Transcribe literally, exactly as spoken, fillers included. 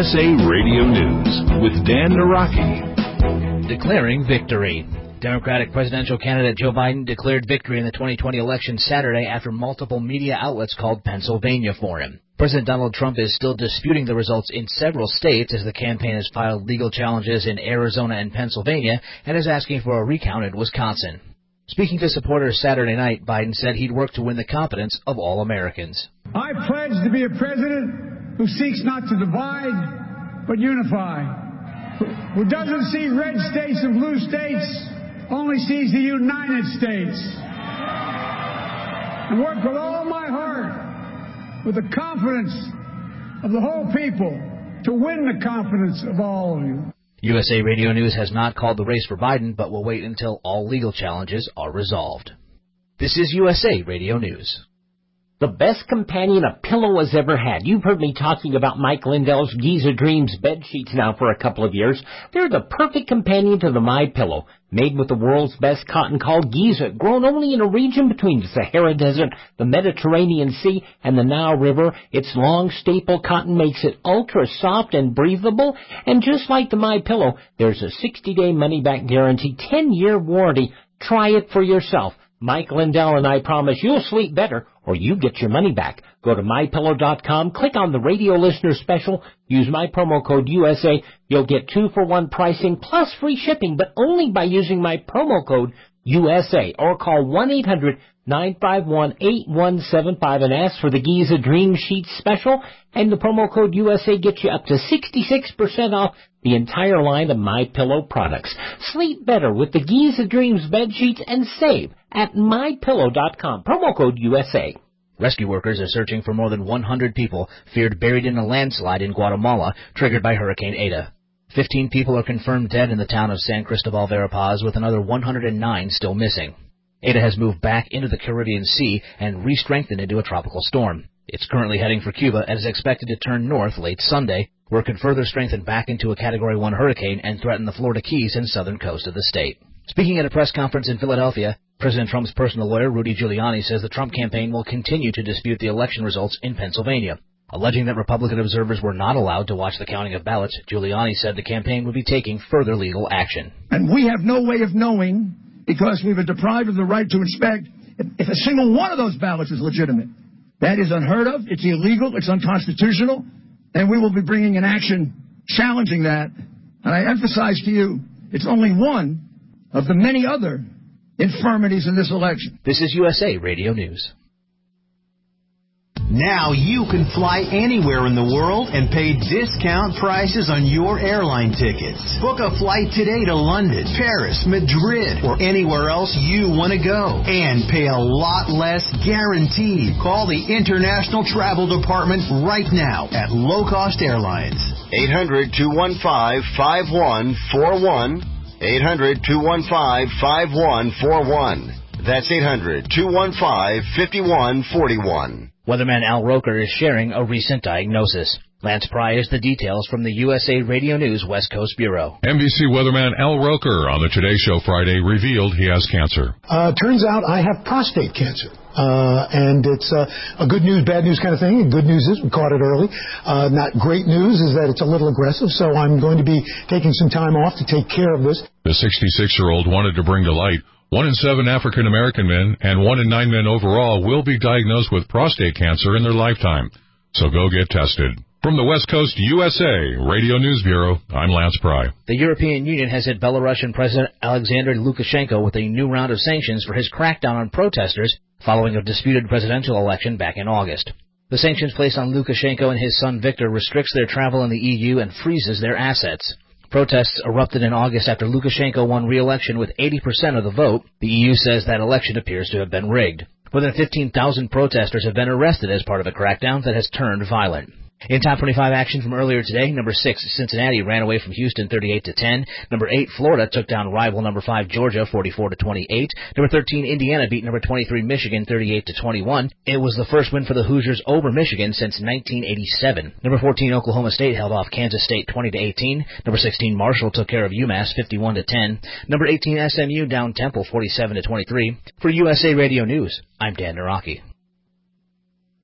S A Radio News with Dan Naraki. Declaring victory. Democratic presidential candidate Joe Biden declared victory in the twenty twenty election Saturday after multiple media outlets called Pennsylvania for him. President Donald Trump is still disputing the results in several states as the campaign has filed legal challenges in Arizona and Pennsylvania and is asking for a recount in Wisconsin. Speaking to supporters Saturday night, Biden said he'd work to win the confidence of all Americans. I pledge to be a president who seeks not to divide, but unify, who doesn't see red states and blue states, only sees the United States, and work with all my heart, with the confidence of the whole people, to win the confidence of all of you. U S A Radio News has not called the race for Biden, but will wait until all legal challenges are resolved. This is U S A Radio News. The best companion a pillow has ever had. You've heard me talking about Mike Lindell's Giza Dreams bed sheets now for a couple of years. They're the perfect companion to the MyPillow. Made with the world's best cotton called Giza, grown only in a region between the Sahara Desert, the Mediterranean Sea, and the Nile River. Its long staple cotton makes it ultra soft and breathable. And just like the MyPillow, there's a sixty-day money-back guarantee, ten-year warranty. Try it for yourself. Mike Lindell and I promise you'll sleep better or you get your money back. Go to my pillow dot com, click on the radio listener special, use my promo code U S A. You'll get two for one pricing plus free shipping, but only by using my promo code U S A, or call one eight hundred nine five one eight one seven five and ask for the Giza Dream Sheet special, and the promo code U S A gets you up to sixty-six percent off the entire line of MyPillow products. Sleep better with the Giza Dreams bed sheets and save at my pillow dot com. Promo code U S A. Rescue workers are searching for more than one hundred people feared buried in a landslide in Guatemala triggered by Hurricane Eta. Fifteen people are confirmed dead in the town of San Cristobal Verapaz, with another one hundred nine still missing. Eta has moved back into the Caribbean Sea and re-strengthened into a tropical storm. It's currently heading for Cuba and is expected to turn north late Sunday, where it could further strengthen back into a Category one hurricane and threaten the Florida Keys and southern coast of the state. Speaking at a press conference in Philadelphia, President Trump's personal lawyer, Rudy Giuliani, says the Trump campaign will continue to dispute the election results in Pennsylvania. Alleging that Republican observers were not allowed to watch the counting of ballots, Giuliani said the campaign would be taking further legal action. And we have no way of knowing, because we were deprived of the right to inspect, if, if a single one of those ballots is legitimate. That is unheard of, it's illegal, it's unconstitutional, and we will be bringing an action challenging that. And I emphasize to you, it's only one of the many other infirmities in this election. This is U S A Radio News. Now you can fly anywhere in the world and pay discount prices on your airline tickets. Book a flight today to London, Paris, Madrid, or anywhere else you want to go. And pay a lot less guaranteed. Call the International Travel Department right now at Low Cost Airlines. eight hundred, two one five, five one four one. eight hundred, two one five, five one four one. That's eight hundred, two one five, five one four one. Weatherman Al Roker is sharing a recent diagnosis. Lance Pry is the details from the U S A Radio News West Coast Bureau. N B C weatherman Al Roker on the Today Show Friday revealed he has cancer. Uh, turns out I have prostate cancer. Uh, and it's uh, a good news, bad news kind of thing. And good news is we caught it early. Uh, not great news is that it's a little aggressive, so I'm going to be taking some time off to take care of this. The sixty-six-year-old wanted to bring to light one in seven African-American men and one in nine men overall will be diagnosed with prostate cancer in their lifetime. So go get tested. From the West Coast U S A Radio News Bureau, I'm Lance Pry. The European Union has hit Belarusian President Alexander Lukashenko with a new round of sanctions for his crackdown on protesters following a disputed presidential election back in August. The sanctions placed on Lukashenko and his son Viktor restricts their travel in the E U and freezes their assets. Protests erupted in August after Lukashenko won re-election with eighty percent of the vote. The E U says that election appears to have been rigged. More than fifteen thousand protesters have been arrested as part of a crackdown that has turned violent. In top twenty-five action from earlier today, number six, Cincinnati ran away from Houston thirty-eight to ten. Number eight, Florida took down rival number five, Georgia forty-four to twenty-eight. Number thirteen, Indiana beat number twenty-three, Michigan thirty-eight to twenty-one. It was the first win for the Hoosiers over Michigan since nineteen eighty-seven. Number fourteen, Oklahoma State held off Kansas State twenty to eighteen. Number sixteen, Marshall took care of UMass fifty-one to ten. Number eighteen, S M U down Temple forty-seven to twenty-three. For U S A Radio News, I'm Dan Naraki.